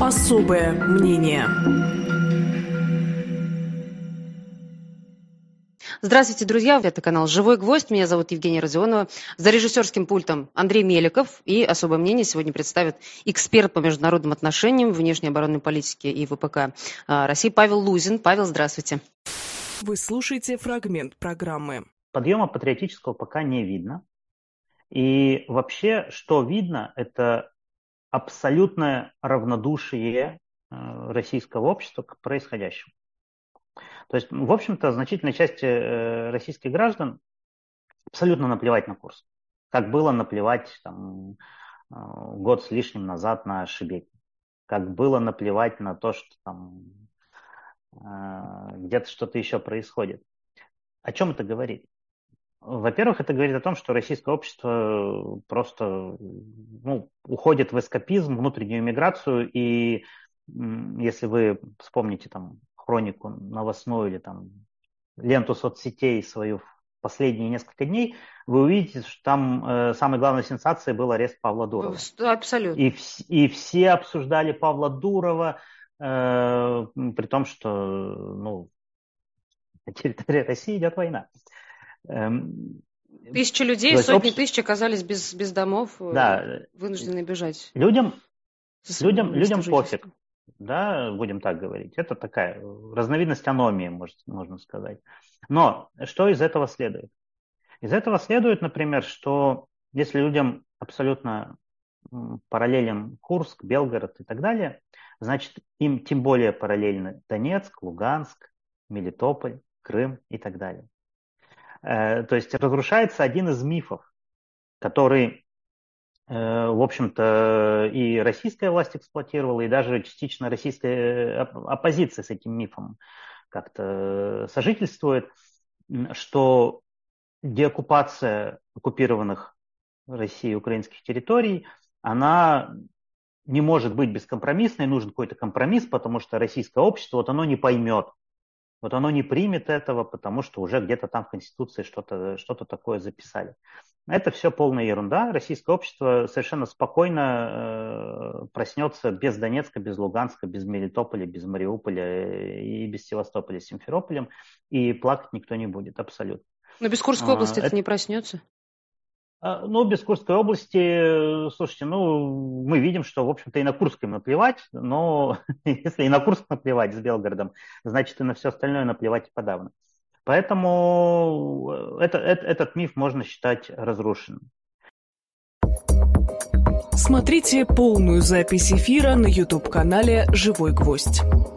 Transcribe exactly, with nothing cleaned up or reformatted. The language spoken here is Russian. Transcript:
Особое мнение. Здравствуйте, друзья! Это канал «Живой гвоздь». Меня зовут Евгения Родионова. За режиссерским пультом Андрей Меликов. И особое мнение сегодня представит эксперт по международным отношениям, внешней оборонной политике и ВПК России Павел Лузин. Павел, здравствуйте. Вы слушаете фрагмент программы. Подъема патриотического пока не видно. И вообще, что видно, это абсолютное равнодушие российского общества к происходящему. То есть, в общем-то, значительной части российских граждан абсолютно наплевать на курс. Как было наплевать там, год с лишним назад на Шебекина. Как было наплевать на то, что там где-то что-то еще происходит. О чем это говорит? Во-первых, это говорит о том, что российское общество просто ну, уходит в эскапизм, внутреннюю миграцию, и если вы вспомните там хронику новостную или там ленту соцсетей свою в последние несколько дней, вы увидите, что там э, самой главной сенсацией был арест Павла Дурова. Абсолютно. И, и все обсуждали Павла Дурова, э, при том, что ну, на территории России идет война. Тысячи людей, сотни общество... тысяч оказались без, без домов, да. Вынуждены бежать. Людям, людям, людям пофиг, да, будем так говорить. Это такая разновидность аномии, может, можно сказать. Но что из этого следует? Из этого следует, например, что если людям абсолютно параллелен Курск, Белгород и так далее, значит, им тем более параллельны Донецк, Луганск, Мелитополь, Крым и так далее. То есть разрушается один из мифов, который, в общем-то, и российская власть эксплуатировала, и даже частично российская оппозиция с этим мифом как-то сожительствует, что деоккупация оккупированных Россией украинских территорий, она не может быть бескомпромиссной, нужен какой-то компромисс, потому что российское общество, вот оно не поймет. Вот оно не примет этого, потому что уже где-то там в Конституции что-то, что-то такое записали. Это все полная ерунда. Российское общество совершенно спокойно э, проснется без Донецка, без Луганска, без Мелитополя, без Мариуполя и без Севастополя, с Симферополем. И плакать никто не будет, абсолютно. Но без Курской области а, это не проснется? Ну, без Курской области, слушайте, ну, мы видим, что, в общем-то, и на Курской наплевать, но если и на Курск наплевать с Белгородом, значит, и на все остальное наплевать и подавно. Поэтому это, это, этот миф можно считать разрушенным. Смотрите полную запись эфира на ютуб-канале «Живой гвоздь».